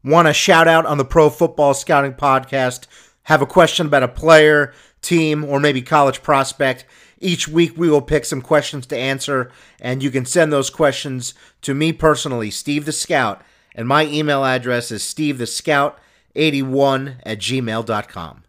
Want a shout out on the Pro Football Scouting Podcast? Have a question about a player, team, or maybe college prospect? Each week we will pick some questions to answer, and you can send those questions to me personally, Steve the Scout, and my email address is stevethescout81@gmail.com.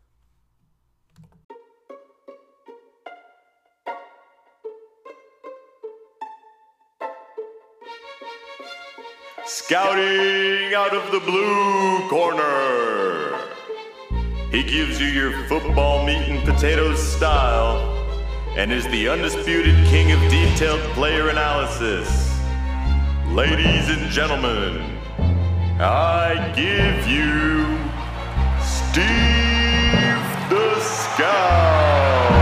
Scouting out of the blue corner. He gives you your football meat and potatoes style and is the undisputed king of detailed player analysis. Ladies and gentlemen, I give you Steve the Scout.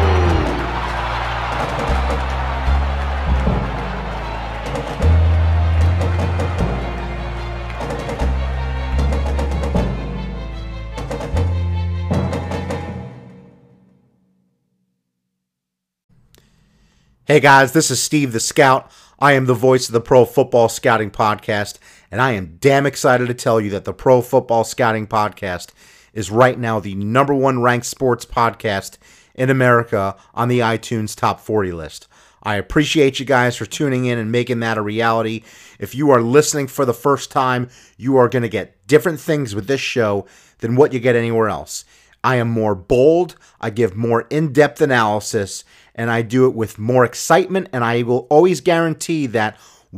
Hey guys, this is Steve the Scout. I am the voice of the Pro Football Scouting Podcast, and I am damn excited to tell you that the Pro Football Scouting Podcast is right now the number one ranked sports podcast in America on the iTunes Top 40 list. I appreciate you guys for tuning in and making that a reality. If you are listening for the first time, you are going to get different things with this show than what you get anywhere else. I am more bold, I give more in-depth analysis, and I do it with more excitement, and I will always guarantee that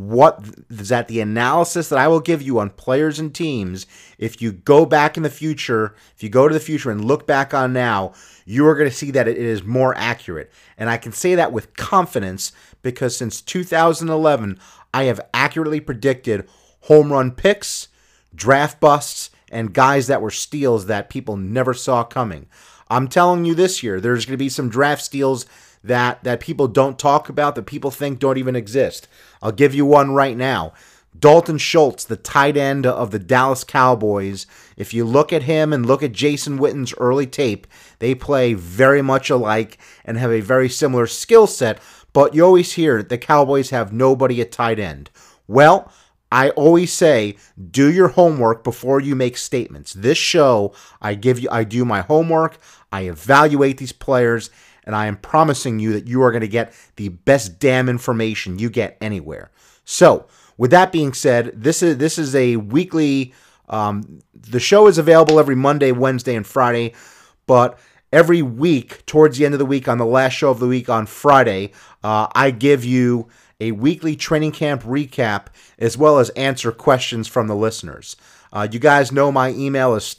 the analysis that I will give you on players and teams, if you go back in the future, if you go to the future and look back on now, you are going to see that it is more accurate. And I can say that with confidence because since 2011, I have accurately predicted home run picks, draft busts, and guys that were steals that people never saw coming. I'm telling you this year, there's going to be some draft steals that people don't talk about, that people think don't even exist. I'll give you one right now. Dalton Schultz, the tight end of the Dallas Cowboys. If you look at him and look at Jason Witten's early tape, they play very much alike and have a very similar skill set, but you always hear the Cowboys have nobody at tight end. Well, I always say, do your homework before you make statements. This show, I do my homework, I evaluate these players, and I am promising you that you are going to get the best damn information you get anywhere. So, with that being said, this is a weekly. The show is available every Monday, Wednesday, and Friday, but every week, towards the end of the week, on the last show of the week on Friday, I give you a weekly training camp recap, as well as answer questions from the listeners. You guys know my email is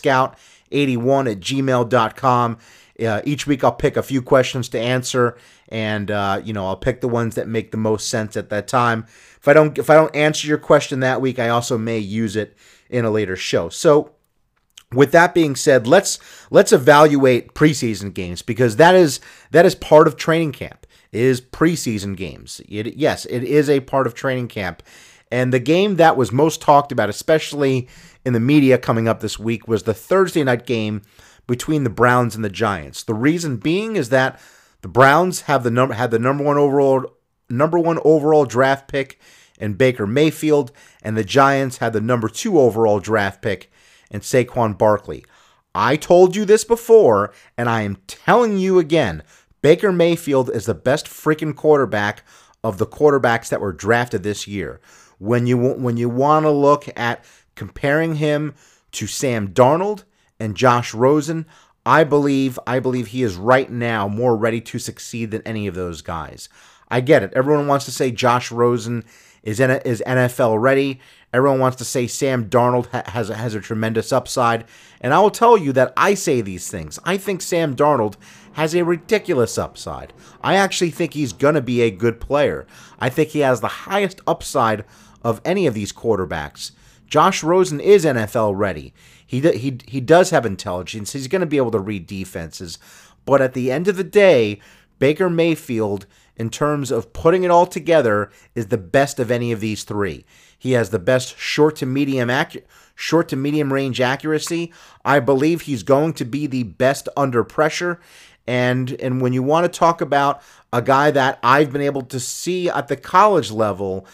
stevethescout81@gmail.com. Each week I'll pick a few questions to answer, and I'll pick the ones that make the most sense at that time. If I don't answer your question that week, I also may use it in a later show. So, with that being said, let's evaluate preseason games, because that is part of training camp. Is preseason games. Yes, it is a part of training camp. And the game that was most talked about, especially in the media coming up this week, was the Thursday night game between the Browns and the Giants. The reason being is that the Browns had the number one overall draft pick in Baker Mayfield, and the Giants had the number 2 overall draft pick in Saquon Barkley. I told you this before, and I am telling you again. Baker Mayfield is the best freaking quarterback of the quarterbacks that were drafted this year. When you want to look at comparing him to Sam Darnold and Josh Rosen, I believe he is right now more ready to succeed than any of those guys. I get it. Everyone wants to say Josh Rosen is NFL ready. Everyone wants to say Sam Darnold has a tremendous upside. And I will tell you that I say these things. I think Sam Darnold has a ridiculous upside. I actually think he's going to be a good player. I think he has the highest upside of any of these quarterbacks. Josh Rosen is NFL ready. He does have intelligence. He's going to be able to read defenses. But at the end of the day, Baker Mayfield, in terms of putting it all together, is the best of any of these three. He has the best short to medium range accuracy. I believe he's going to be the best under pressure. And when you want to talk about a guy that I've been able to see at the college level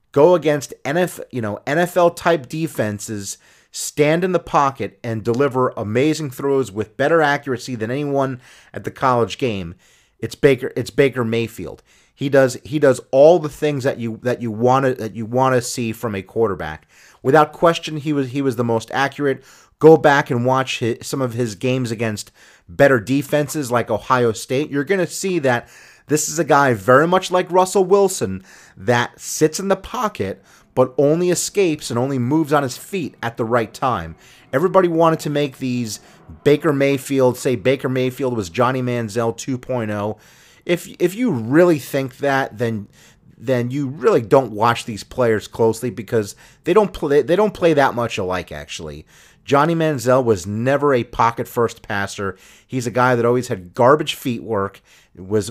go against NFL type defenses, stand in the pocket, and deliver amazing throws with better accuracy than anyone at the college game, it's Baker Mayfield. He does all the things that you want to see from a quarterback. Without question, he was the most accurate. Go back and watch some of his games against better defenses like Ohio State. You're going to see that this is a guy very much like Russell Wilson that sits in the pocket but only escapes and only moves on his feet at the right time. Everybody wanted to make these Baker Mayfield was Johnny Manziel 2.0. If you really think that, then you really don't watch these players closely because they don't play that much alike, actually. Johnny Manziel was never a pocket first passer. He's a guy that always had garbage feet work, was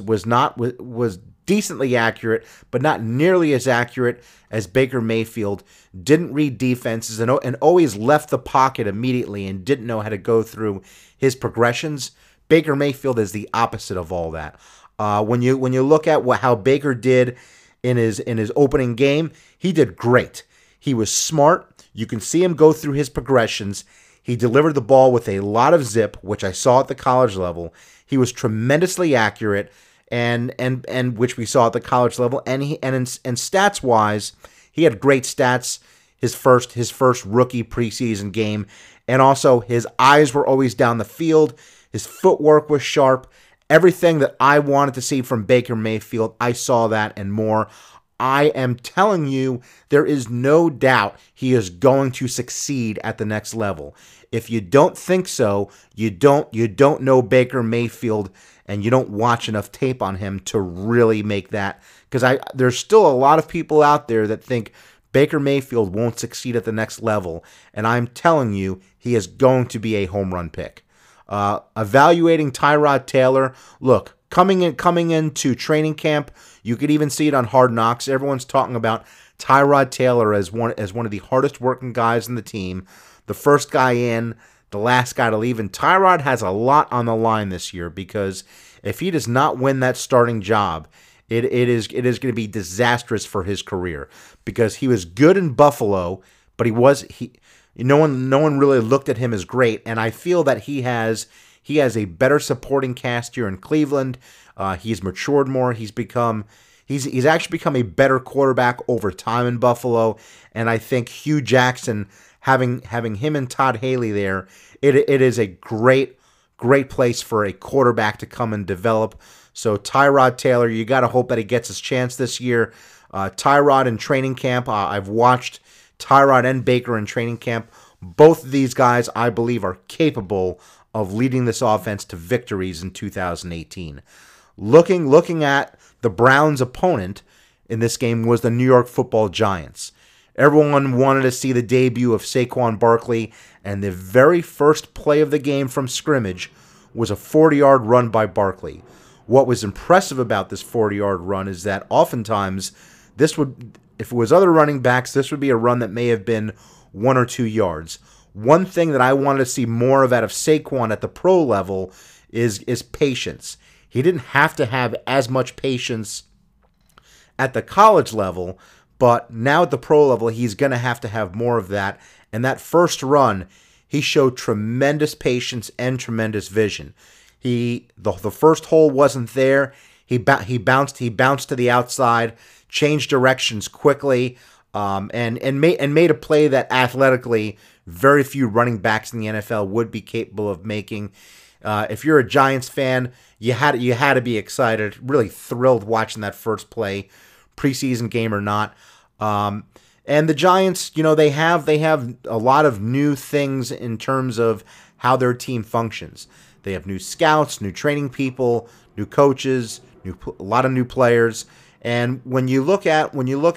decently accurate, but not nearly as accurate as Baker Mayfield. Didn't read defenses and always left the pocket immediately and didn't know how to go through his progressions. Baker Mayfield is the opposite of all that. When you look at how Baker did in his opening game, he did great. He was smart. You can see him go through his progressions. He delivered the ball with a lot of zip, which I saw at the college level. He was tremendously accurate, and which we saw at the college level. And stats wise, he had great stats. His first rookie preseason game, and also his eyes were always down the field. His footwork was sharp. Everything that I wanted to see from Baker Mayfield, I saw that and more. I am telling you, there is no doubt he is going to succeed at the next level. If you don't think so, you don't know Baker Mayfield, and you don't watch enough tape on him to really make that. Because there's still a lot of people out there that think Baker Mayfield won't succeed at the next level, and I'm telling you, he is going to be a home run pick. Evaluating Tyrod Taylor, look, coming into training camp, you could even see it on Hard Knocks. Everyone's talking about Tyrod Taylor as one of the hardest working guys in the team, the first guy in, the last guy to leave. And Tyrod has a lot on the line this year because if he does not win that starting job, it is going to be disastrous for his career because he was good in Buffalo, but no one really looked at him as great, and I feel that he has a better supporting cast here in Cleveland. He's matured more. He's actually become a better quarterback over time in Buffalo, and I think Hugh Jackson having him and Todd Haley there, it is a great place for a quarterback to come and develop. So Tyrod Taylor, you got to hope that he gets his chance this year. Tyrod in training camp, I've watched Tyrod and Baker in training camp. Both of these guys, I believe, are capable of leading this offense to victories in 2018. Looking at the Browns' opponent in this game was the New York Football Giants. Everyone wanted to see the debut of Saquon Barkley, and the very first play of the game from scrimmage was a 40-yard run by Barkley. What was impressive about this 40-yard run is that oftentimes if it was other running backs, this would be a run that may have been 1 or 2 yards. One thing that I wanted to see more of out of Saquon at the pro level is patience. He didn't have to have as much patience at the college level, but now at the pro level, he's going to have more of that. And that first run, he showed tremendous patience and tremendous vision. The first hole wasn't there. He bounced to the outside, changed directions quickly, and made a play that athletically very few running backs in the NFL would be capable of making. If you're a Giants fan, you had to be excited, really thrilled watching that first play, preseason game or not. And the Giants, they have a lot of new things in terms of how their team functions. They have new scouts, new training people, new coaches, a lot of new players. And when you look at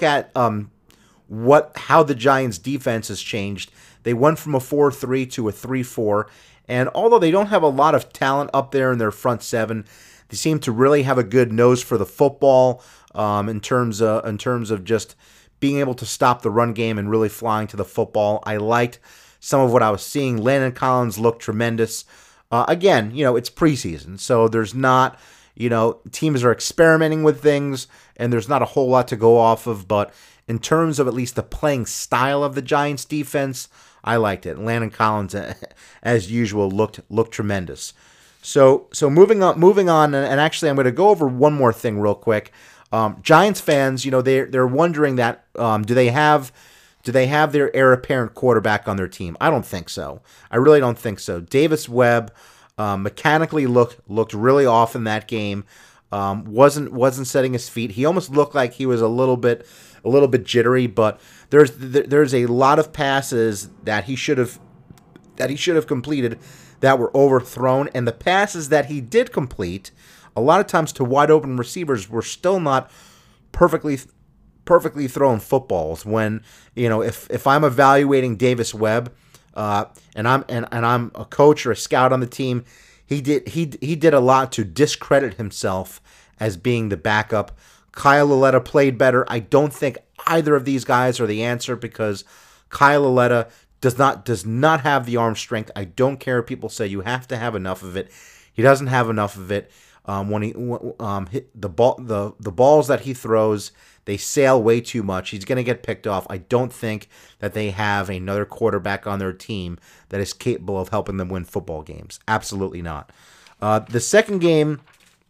how the Giants' defense has changed, they went from a 4-3 to a 3-4. And although they don't have a lot of talent up there in their front seven, they seem to really have a good nose for the football in terms of just being able to stop the run game and really flying to the football. I liked some of what I was seeing. Landon Collins looked tremendous. Again, it's preseason, so there's not, teams are experimenting with things, and there's not a whole lot to go off of, but in terms of at least the playing style of the Giants defense, I liked it. Landon Collins, as usual, looked tremendous. So moving on, and actually I'm going to go over one more thing real quick. Giants fans, they're wondering that do they have their heir apparent quarterback on their team? I don't think so. I really don't think so. Davis Webb mechanically looked really off in that game. Wasn't setting his feet. He almost looked like he was a little bit jittery. But there's a lot of passes that he should have completed that were overthrown, and the passes that he did complete, a lot of times to wide open receivers, were still not perfectly thrown footballs. When if I'm evaluating Davis Webb, and I'm a coach or a scout on the team, he did a lot to discredit himself as being the backup. Kyle Lauletta played better. I don't think either of these guys are the answer, because Kyle Lauletta does not have the arm strength. I don't care if people say you have to have enough of it. He doesn't have enough of it. When he hit the balls that he throws, they sail way too much. He's going to get picked off. I don't think that they have another quarterback on their team that is capable of helping them win football games. Absolutely not. The second game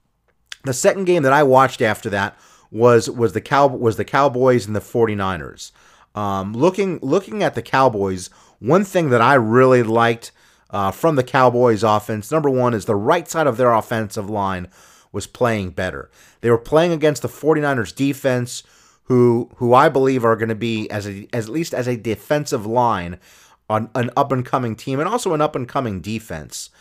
that I watched after that was the Cowboys and the 49ers. Looking at the Cowboys, one thing that I really liked from the Cowboys offense, number one, is the right side of their offensive line was playing better. They were playing against the 49ers defense, who I believe are going to be, at least as a defensive line, on an up-and-coming team, and also an up-and-coming defense.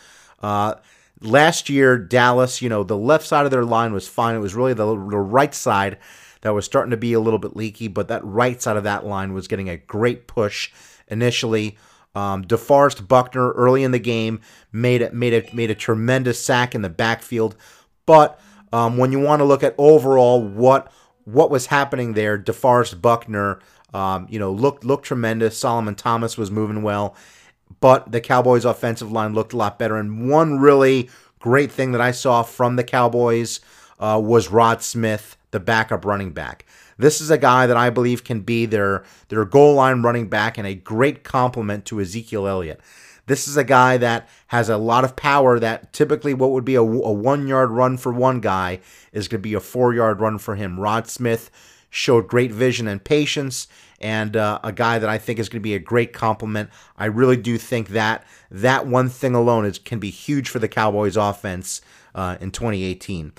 Last year, Dallas, the left side of their line was fine. It was really the right side that was starting to be a little bit leaky, but that right side of that line was getting a great push initially. DeForest Buckner early in the game made a tremendous sack in the backfield, but when you want to look at overall what was happening there, DeForest Buckner looked tremendous. Solomon Thomas was moving well, but the Cowboys' offensive line looked a lot better. And one really great thing that I saw from the Cowboys was Rod Smith, the backup running back. This is a guy that I believe can be their goal line running back and a great complement to Ezekiel Elliott. This is a guy that has a lot of power that typically what would be a 1 yard run for one guy is going to be a 4 yard run for him. Rod Smith showed great vision and patience, and a guy that I think is going to be a great compliment. I really do think that one thing alone can be huge for the Cowboys offense in 2018.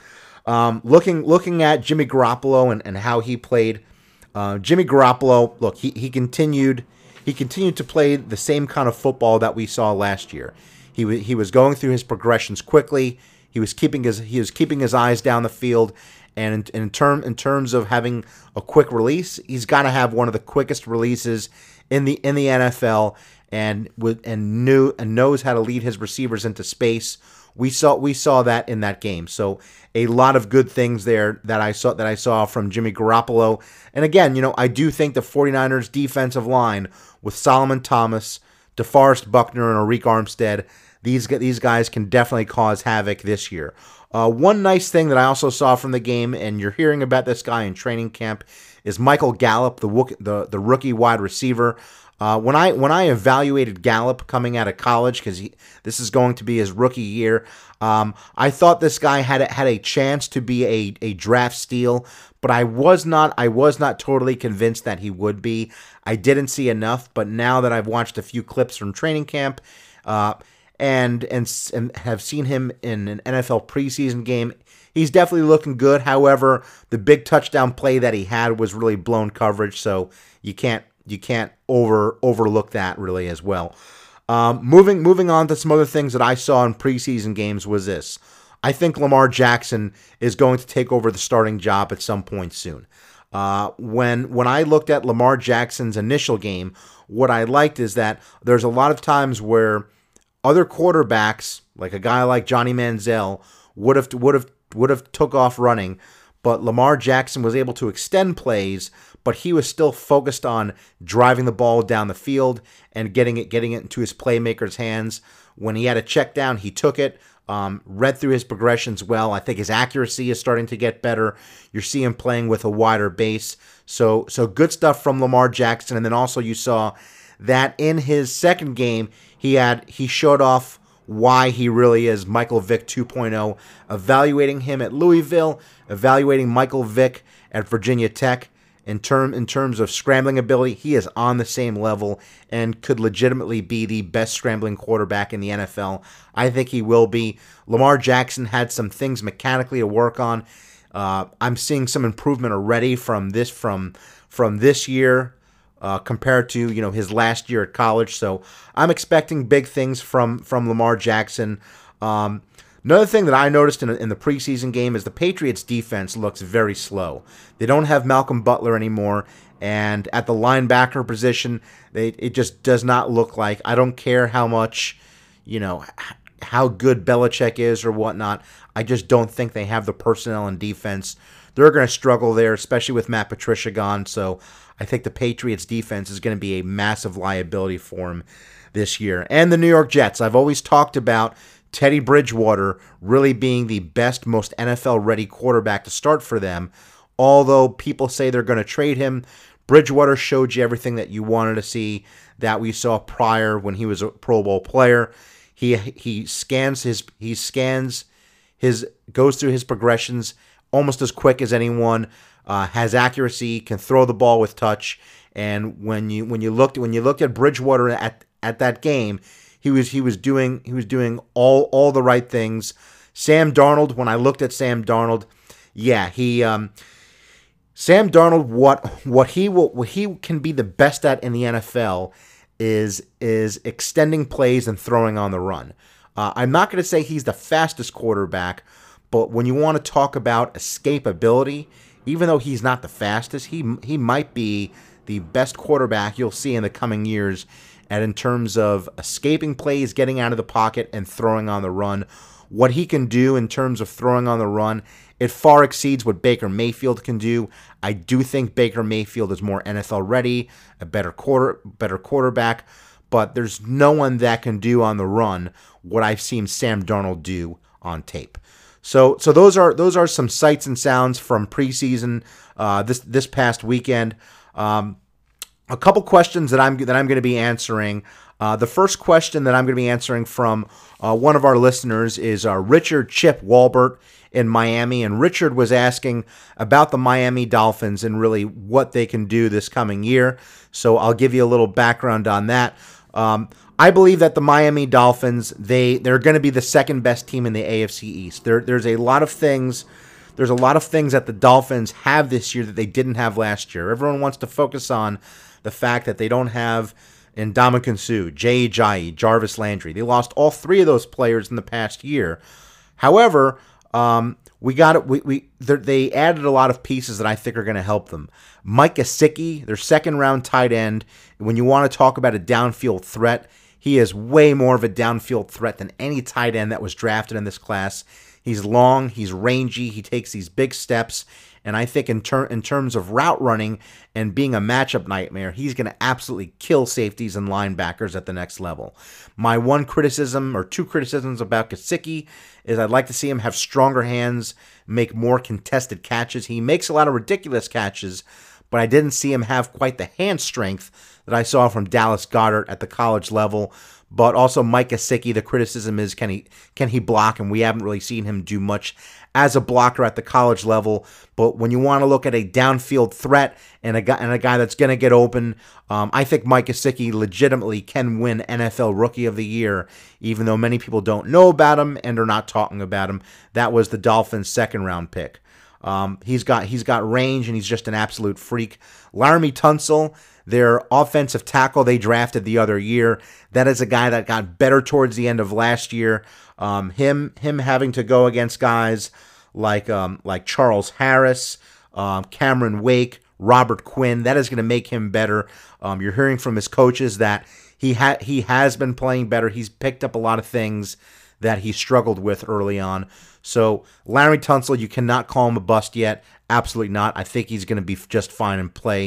Looking at Jimmy Garoppolo and how he played, Jimmy Garoppolo, look, he continued to play the same kind of football that we saw last year. He was going through his progressions quickly. He was keeping his eyes down the field, and in terms of having a quick release, he's got to have one of the quickest releases in the NFL, and knows how to lead his receivers into space. We saw that in that game. So a lot of good things there that I saw from Jimmy Garoppolo. And again, I do think the 49ers defensive line with Solomon Thomas, DeForest Buckner, and Arik Armstead, these guys can definitely cause havoc this year. One nice thing that I also saw from the game, and you're hearing about this guy in training camp, is Michael Gallup, the rookie wide receiver. When I evaluated Gallup coming out of college, because this is going to be his rookie year, I thought this guy had a chance to be a draft steal, but I was not totally convinced that he would be. I didn't see enough, but now that I've watched a few clips from training camp, and have seen him in an NFL preseason game, he's definitely looking good. However, the big touchdown play that he had was really blown coverage, so you can't overlook that really as well. Moving on to some other things that I saw in preseason games was this. I think Lamar Jackson is going to take over the starting job at some point soon. When I looked at Lamar Jackson's initial game, what I liked is that there's a lot of times where other quarterbacks, like a guy like Johnny Manziel, would have took off running, but Lamar Jackson was able to extend plays, but he was still focused on driving the ball down the field and getting it into his playmakers' hands. When he had a check down, he took it. Read through his progressions well. I think his accuracy is starting to get better. You're seeing him playing with a wider base. So good stuff from Lamar Jackson. And then also you saw that in his second game, he showed off why he really is Michael Vick 2.0, evaluating him at Louisville, evaluating Michael Vick at Virginia Tech. In terms of scrambling ability, he is on the same level and could legitimately be the best scrambling quarterback in the NFL. I think he will be. Lamar Jackson had some things mechanically to work on. I'm seeing some improvement already from this year compared to his last year at college. So I'm expecting big things from Lamar Jackson. Another thing that I noticed in the preseason game is the Patriots' defense looks very slow. They don't have Malcolm Butler anymore, and at the linebacker position, it just does not look like. I don't care how much, how good Belichick is or whatnot. I just don't think they have the personnel and defense. They're going to struggle there, especially with Matt Patricia gone. So I think the Patriots' defense is going to be a massive liability for him this year. And the New York Jets. I've always talked about Teddy Bridgewater really being the best, most NFL-ready quarterback to start for them. Although people say they're going to trade him, Bridgewater showed you everything that you wanted to see, that we saw prior when he was a Pro Bowl player. He goes through his progressions almost as quick as anyone. Has accuracy, can throw the ball with touch. And when you looked at Bridgewater at that game, He was doing all the right things. Sam Darnold, when I looked at Sam Darnold, Sam Darnold, what he can be the best at in the NFL is extending plays and throwing on the run. I'm not going to say he's the fastest quarterback, but when you want to talk about escapability, even though he's not the fastest, he might be the best quarterback you'll see in the coming years. And in terms of escaping plays, getting out of the pocket, and throwing on the run, what he can do in terms of throwing on the run, it far exceeds what Baker Mayfield can do. I do think Baker Mayfield is more NFL ready, a better quarterback, but there's no one that can do on the run what I've seen Sam Darnold do on tape. So those are some sights and sounds from preseason this past weekend. A couple questions that I'm going to be answering. The first question that I'm going to be answering from one of our listeners is Richard Chip Walbert in Miami, and Richard was asking about the Miami Dolphins and really what they can do this coming year. So I'll give you a little background on that. I believe that the Miami Dolphins, they're going to be the second best team in the AFC East. There's a lot of things. There's a lot of things that the Dolphins have this year that they didn't have last year. Everyone wants to focus on the fact that they don't have Ndamukong Suh, Jay Ajayi, Jarvis Landry. They lost all three of those players in the past year. However, they added a lot of pieces that I think are going to help them. Mike Gesicki, their second-round tight end. When you want to talk about a downfield threat, he is way more of a downfield threat than any tight end that was drafted in this class. He's long, he's rangy, he takes these big steps, and I think in terms of route running and being a matchup nightmare, he's going to absolutely kill safeties and linebackers at the next level. My one criticism or two criticisms about Gesicki is I'd like to see him have stronger hands, make more contested catches. He makes a lot of ridiculous catches, but I didn't see him have quite the hand strength that I saw from Dallas Goedert at the college level. But also Mike Gesicki, the criticism is can he block, and we haven't really seen him do much as a blocker at the college level. But when you want to look at a downfield threat and a guy that's going to get open, I think Mike Gesicki legitimately can win NFL Rookie of the Year, even though many people don't know about him and are not talking about him. That was the Dolphins' second-round pick. He's got range, and he's just an absolute freak. Laramie Tunsil, their offensive tackle they drafted the other year, that is a guy that got better towards the end of last year. Him having to go against guys like Charles Harris, Cameron Wake, Robert Quinn, that is going to make him better. You're hearing from his coaches that he has been playing better. He's picked up a lot of things that he struggled with early on. So Larry Tunsil, you cannot call him a bust yet. Absolutely not. I think he's going to be just fine and play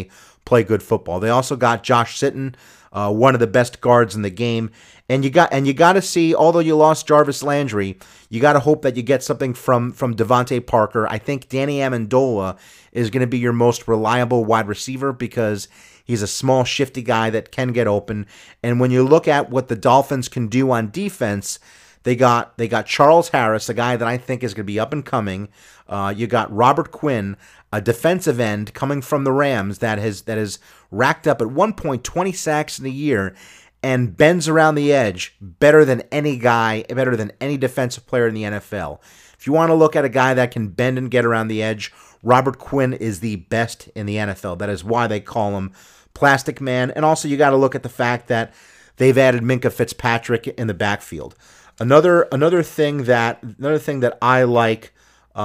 play good football. They also got Josh Sitton, one of the best guards in the game. And you got to see, although you lost Jarvis Landry, you got to hope that you get something from Devontae Parker. I think Danny Amendola is going to be your most reliable wide receiver because he's a small, shifty guy that can get open. And when you look at what the Dolphins can do on defense, they got Charles Harris, a guy that I think is going to be up and coming. You got Robert Quinn, a defensive end coming from the Rams that has racked up at one point 20 sacks in a year and bends around the edge better than any defensive player in the NFL. If you want to look at a guy that can bend and get around the edge, Robert Quinn is the best in the NFL. That is why they call him Plastic Man. And also you got to look at the fact that they've added Minkah Fitzpatrick in the backfield. Another thing that I like,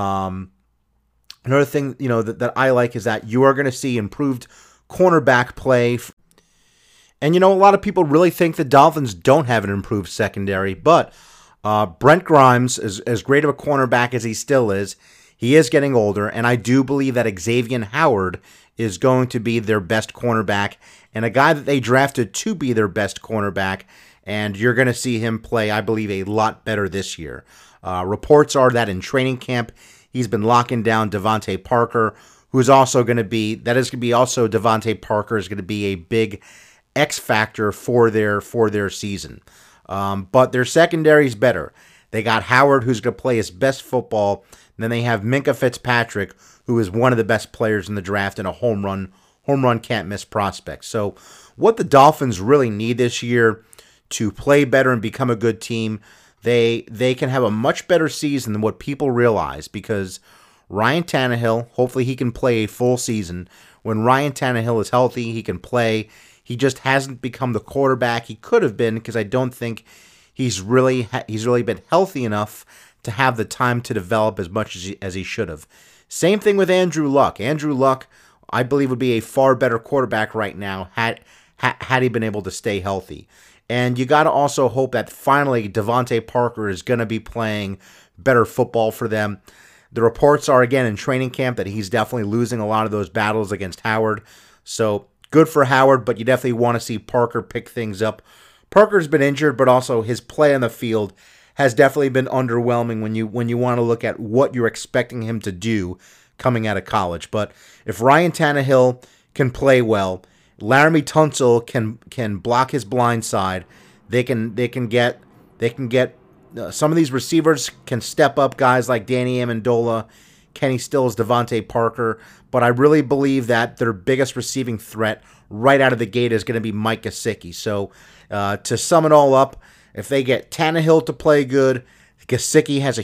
that I like is that you are going to see improved cornerback play. And, a lot of people really think the Dolphins don't have an improved secondary, but Brent Grimes, as great of a cornerback as he still is, he is getting older, and I do believe that Xavier Howard is going to be their best cornerback, and a guy that they drafted to be their best cornerback, and you're going to see him play, I believe, a lot better this year. Reports are that in training camp, he's been locking down Devontae Parker, who's also going to be, Devontae Parker is going to be a big X factor for their season. But their secondary is better. They got Howard, who's going to play his best football. And then they have Minkah Fitzpatrick, who is one of the best players in the draft and a home run can't miss prospect. So what the Dolphins really need this year to play better and become a good team, they can have a much better season than what people realize, because Ryan Tannehill, hopefully he can play a full season. When Ryan Tannehill is healthy, he can play. He just hasn't become the quarterback he could have been, because I don't think he's really been healthy enough to have the time to develop as much as he should have. Same thing with Andrew Luck. Andrew Luck, I believe, would be a far better quarterback right now had he been able to stay healthy. And you got to also hope that finally Devontae Parker is going to be playing better football for them. The reports are, again, in training camp that he's definitely losing a lot of those battles against Howard. So good for Howard, but you definitely want to see Parker pick things up. Parker's been injured, but also his play on the field has definitely been underwhelming when you want to look at what you're expecting him to do coming out of college. But if Ryan Tannehill can play well, Laramie Tunsil can block his blind side, they can get some of these receivers can step up, guys like Danny Amendola, Kenny Stills, Devontae Parker, but I really believe that their biggest receiving threat right out of the gate is going to be Mike Gesicki. So to sum it all up, if they get Tannehill to play good, Gesicki has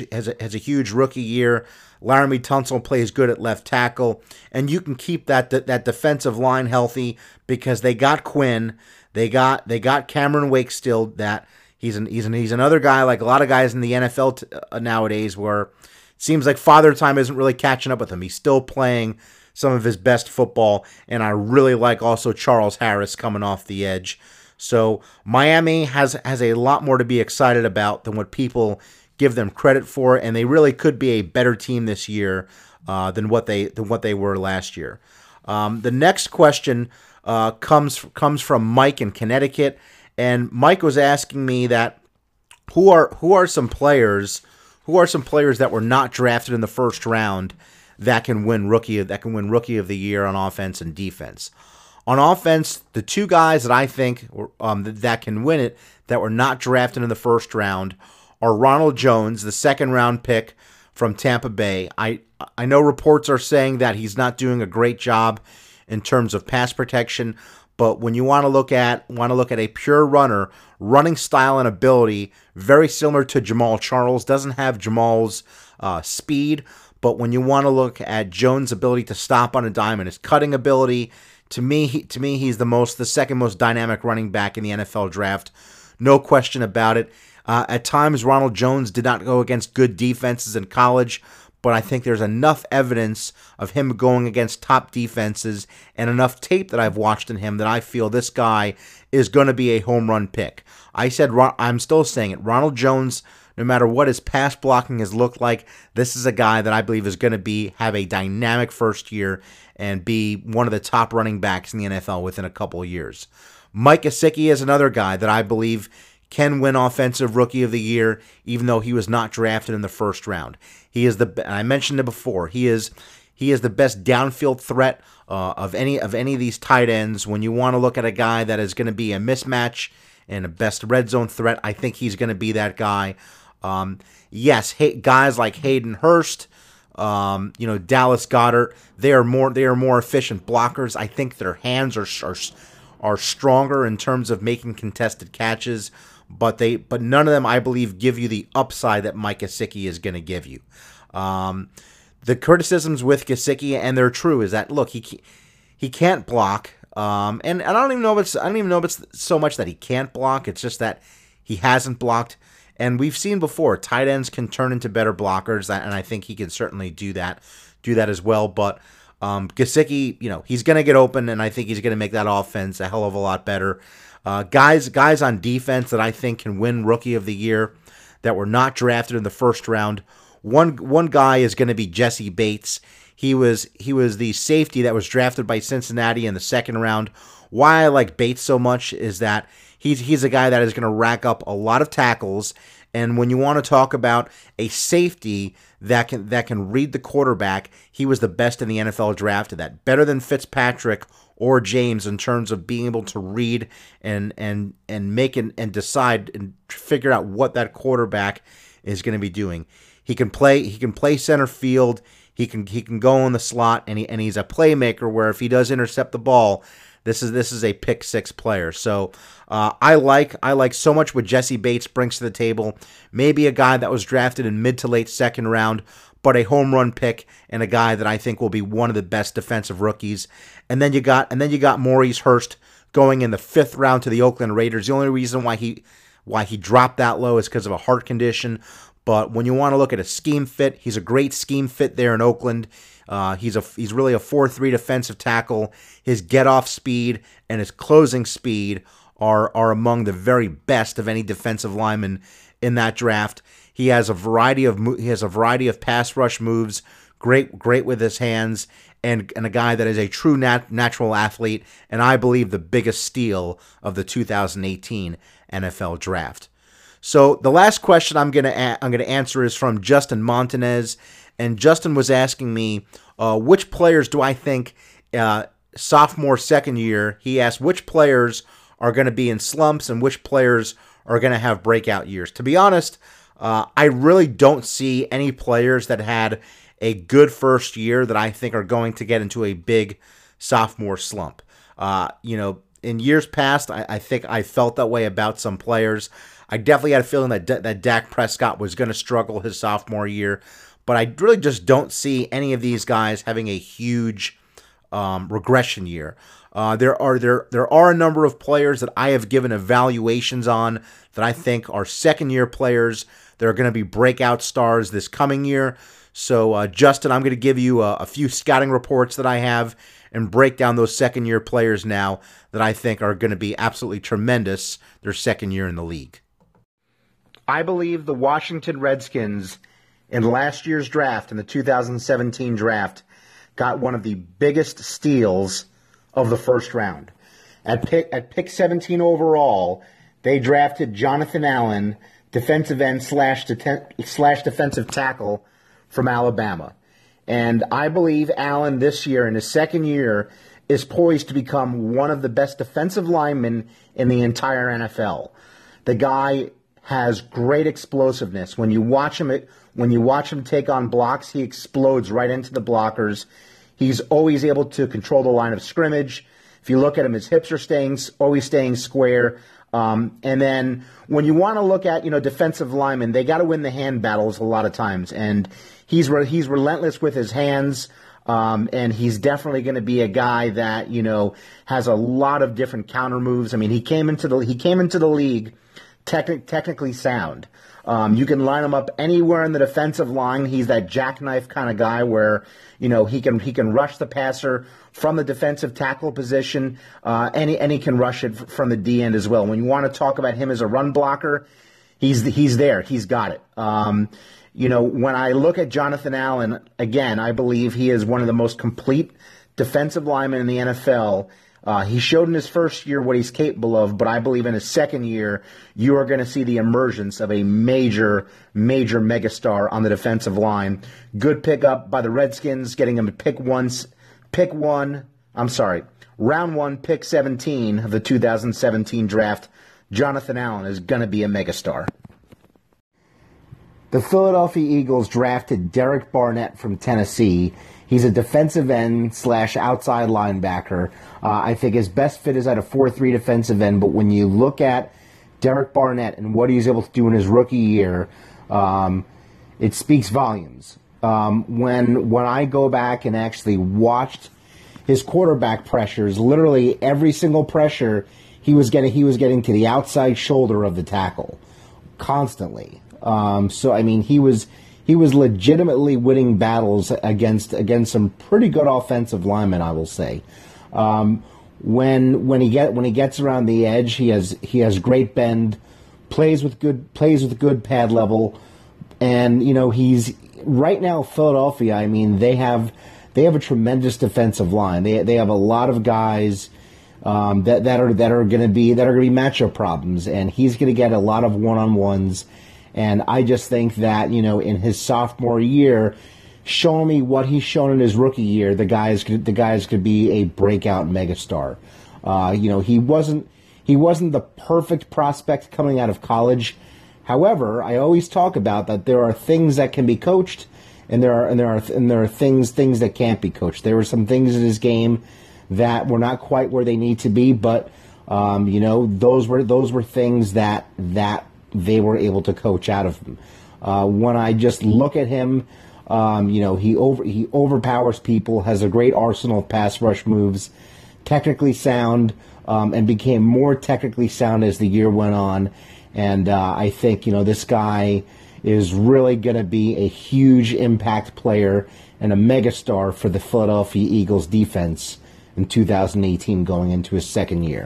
a huge rookie year. Laramie Tunsil plays good at left tackle, and you can keep that defensive line healthy because they got Quinn, they got Cameron Wake still. That he's another guy like a lot of guys in the NFL nowadays, where it seems like Father Time isn't really catching up with him. He's still playing some of his best football, and I really like also Charles Harris coming off the edge. So Miami has a lot more to be excited about than what people give them credit for, and they really could be a better team this year than what they were last year. The next question comes from Mike in Connecticut, and Mike was asking me that who are some players that were not drafted in the first round that can win rookie of the year on offense and defense. On offense, the two guys that I think that can win it that were not drafted in the first round are Ronald Jones, the second-round pick from Tampa Bay. I know reports are saying that he's not doing a great job in terms of pass protection, but when you want to look at a pure runner, running style and ability, very similar to Jamal Charles, doesn't have Jamal's speed, but when you want to look at Jones' ability to stop on a dime and his cutting ability, to me, he's the second most dynamic running back in the NFL draft. No question about it. At times, Ronald Jones did not go against good defenses in college, but I think there's enough evidence of him going against top defenses and enough tape that I've watched in him that I feel this guy is going to be a home run pick. I'm still saying it. Ronald Jones, no matter what his pass blocking has looked like, this is a guy that I believe is going to have a dynamic first year and be one of the top running backs in the NFL within a couple of years. Mike Gesicki is another guy that I believe can win Offensive Rookie of the Year, even though he was not drafted in the first round. He is I mentioned it before. He is the best downfield threat of any of these tight ends. When you want to look at a guy that is going to be a mismatch and a best red zone threat, I think he's going to be that guy. Yes, guys like Hayden Hurst, Dallas Goedert, they are more efficient blockers. I think their hands are stronger in terms of making contested catches, but none of them, I believe, give you the upside that Mike Gesicki is going to give you. The criticisms with Gesicki, and they're true, is that look, he can't block, and I don't even know if it's so much that he can't block. It's just that he hasn't blocked. And we've seen before, tight ends can turn into better blockers, and I think he can certainly do that as well. But Gesicki, he's going to get open, and I think he's going to make that offense a hell of a lot better. Guys on defense that I think can win Rookie of the Year that were not drafted in the first round. One guy is going to be Jesse Bates. He was the safety that was drafted by Cincinnati in the second round. Why I like Bates so much is that he's a guy that is going to rack up a lot of tackles, and when you want to talk about a safety that can read the quarterback, he was the best in the NFL draft at that. Better than Fitzpatrick or James in terms of being able to read and make and decide and figure out what that quarterback is going to be doing. He can play center field. He can go in the slot, and he's a playmaker where if he does intercept the ball, this is a pick six player. So I like so much what Jesse Bates brings to the table. Maybe a guy that was drafted in mid to late second round, but a home run pick and a guy that I think will be one of the best defensive rookies. And then you got Maurice Hurst going in the fifth round to the Oakland Raiders. The only reason why he dropped that low is because of a heart condition. But when you want to look at a scheme fit, he's a great scheme fit there in Oakland. He's really a 4-3 defensive tackle. His get-off speed and his closing speed are among the very best of any defensive lineman in that draft. He has a variety of pass rush moves. Great with his hands, and a guy that is a true natural athlete. And I believe the biggest steal of the 2018 NFL Draft. So the last question I'm gonna answer is from Justin Montanez. And Justin was asking me, which players do I think sophomore, second year, he asked which players are going to be in slumps and which players are going to have breakout years. To be honest, I really don't see any players that had a good first year that I think are going to get into a big sophomore slump. In years past, I think I felt that way about some players. I definitely had a feeling that Dak Prescott was going to struggle his sophomore year. But I really just don't see any of these guys having a huge regression year. There are a number of players that I have given evaluations on that I think are second-year players that are going to be breakout stars this coming year. So, Justin, I'm going to give you a few scouting reports that I have and break down those second-year players now that I think are going to be absolutely tremendous their second year in the league. I believe the Washington Redskins in last year's draft, in the 2017 draft, got one of the biggest steals of the first round. At pick 17 overall, they drafted Jonathan Allen, defensive end slash defensive tackle from Alabama. And I believe Allen this year, in his second year, is poised to become one of the best defensive linemen in the entire NFL. The guy has great explosiveness. When you watch him take on blocks, he explodes right into the blockers. He's always able to control the line of scrimmage. If you look at him, his hips are always staying square. And then when you want to look at, defensive linemen, they got to win the hand battles a lot of times. And he's relentless with his hands. And he's definitely going to be a guy that, has a lot of different counter moves. I mean, he came into the league technically sound. You can line him up anywhere in the defensive line. He's that jackknife kind of guy where, he can rush the passer from the defensive tackle position, and he can rush it from the D end as well. When you want to talk about him as a run blocker, he's there. He's got it. When I look at Jonathan Allen, again, I believe he is one of the most complete defensive linemen in the NFL. He showed in his first year what he's capable of, but I believe in his second year, you are going to see the emergence of a major, major megastar on the defensive line. Good pickup by the Redskins, getting him to round 1, pick 17 of the 2017 draft. Jonathan Allen is going to be a megastar. The Philadelphia Eagles drafted Derek Barnett from Tennessee. He's a defensive end / outside linebacker. I think his best fit is at a 4-3 defensive end, but when you look at Derek Barnett and what he's able to do in his rookie year, it speaks volumes. When I go back and actually watched his quarterback pressures, literally every single pressure he was getting to the outside shoulder of the tackle constantly. He was legitimately winning battles against some pretty good offensive linemen, I will say. When he gets around the edge, he has great bend, plays with good pad level, and he's right now Philadelphia. I mean, they have a tremendous defensive line. They have a lot of guys that are going to be matchup problems, and he's going to get a lot of one-on-ones. And I just think that, in his sophomore year, showing me what he's shown in his rookie year, the guys could be a breakout megastar. He wasn't the perfect prospect coming out of college. However, I always talk about that there are things that can be coached, and there are things that can't be coached. There were some things in his game that were not quite where they need to be, but those were things that they were able to coach out of him. When I just look at him, he overpowers people, has a great arsenal of pass rush moves, technically sound, and became more technically sound as the year went on. And I think this guy is really going to be a huge impact player and a megastar for the Philadelphia Eagles defense in 2018 going into his second year.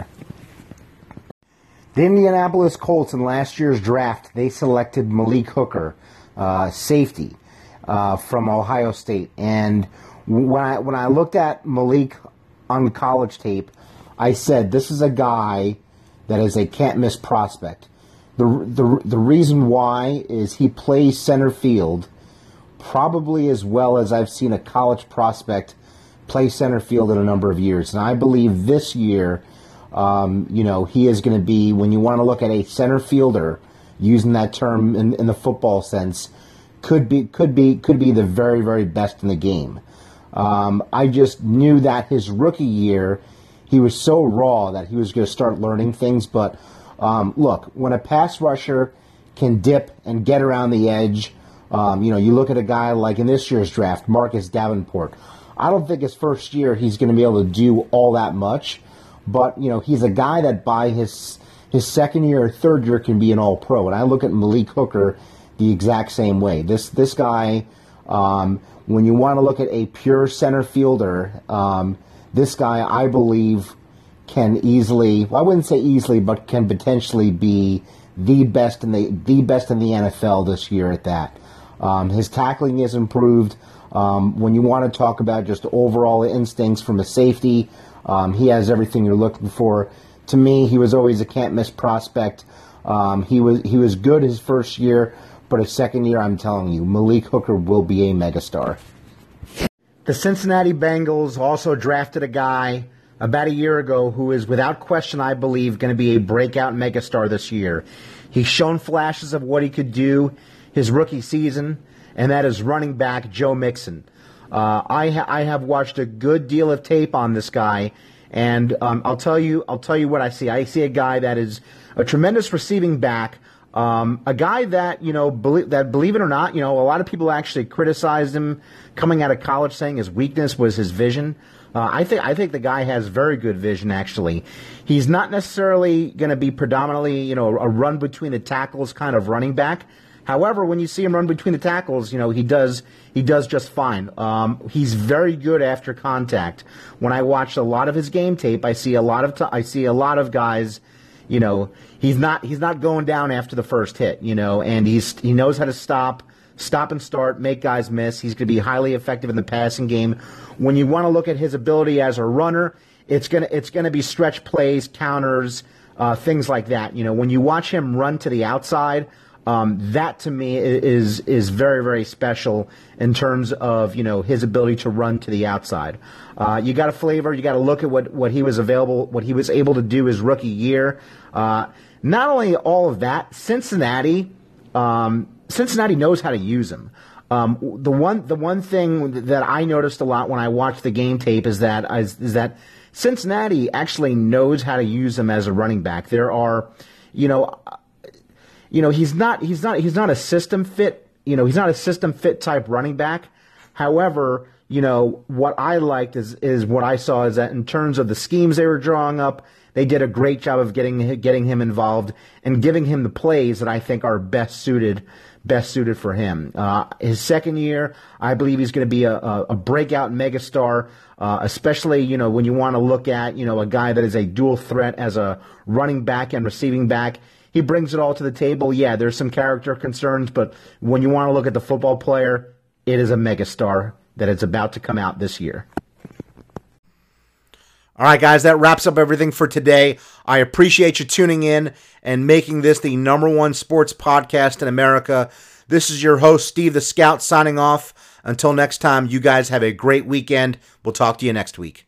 The Indianapolis Colts in last year's draft, they selected Malik Hooker, safety, from Ohio State. And when I looked at Malik on college tape, I said, this is a guy that is a can't-miss prospect. The reason why is he plays center field probably as well as I've seen a college prospect play center field in a number of years. And I believe this year, he is going to be, when you want to look at a center fielder, using that term in the football sense, could be the very, very best in the game. I just knew that his rookie year, he was so raw that he was going to start learning things. But look, when a pass rusher can dip and get around the edge, you look at a guy like in this year's draft, Marcus Davenport. I don't think his first year he's going to be able to do all that much. But, he's a guy that by his second year or third year can be an all-pro. And I look at Malik Hooker the exact same way. This guy, when you want to look at a pure center fielder, this guy, I believe, can easily, well, I wouldn't say easily, but can potentially be the best in the NFL this year at that. His tackling is improved. When you want to talk about just overall instincts from a safety, he has everything you're looking for. To me, he was always a can't-miss prospect. He was good his first year, but his second year, I'm telling you, Malik Hooker will be a megastar. The Cincinnati Bengals also drafted a guy about a year ago who is, without question, I believe, going to be a breakout megastar this year. He's shown flashes of what he could do his rookie season, and that is running back Joe Mixon. I have watched a good deal of tape on this guy, and I'll tell you what I see. I see a guy that is a tremendous receiving back, a guy that believe it or not, a lot of people actually criticized him coming out of college, saying his weakness was his vision. I think the guy has very good vision, actually. He's not necessarily going to be predominantly, a run between the tackles kind of running back. However, when you see him run between the tackles, he does just fine. He's very good after contact. When I watched a lot of his game tape, I see a lot of guys, he's not going down after the first hit, and he knows how to stop and start, make guys miss. He's going to be highly effective in the passing game. When you want to look at his ability as a runner, it's gonna be stretch plays, counters, things like that. When you watch him run to the outside, that to me is very, very special in terms of his ability to run to the outside. You got a flavor. You got to look at what he was able to do his rookie year. Not only all of that, Cincinnati knows how to use him. The one thing that I noticed a lot when I watched the game tape is that Cincinnati actually knows how to use him as a running back. There are, he's not a system fit. He's not a system fit type running back. However, what I liked is what I saw is that in terms of the schemes they were drawing up, they did a great job of getting him involved and giving him the plays that I think are best suited for him. His second year, I believe he's going to be a breakout megastar, especially, when you want to look at, a guy that is a dual threat as a running back and receiving back. He brings it all to the table. Yeah, there's some character concerns, but when you want to look at the football player, it is a megastar that is about to come out this year. All right, guys, that wraps up everything for today. I appreciate you tuning in and making this the #1 sports podcast in America. This is your host, Steve the Scout, signing off. Until next time, you guys have a great weekend. We'll talk to you next week.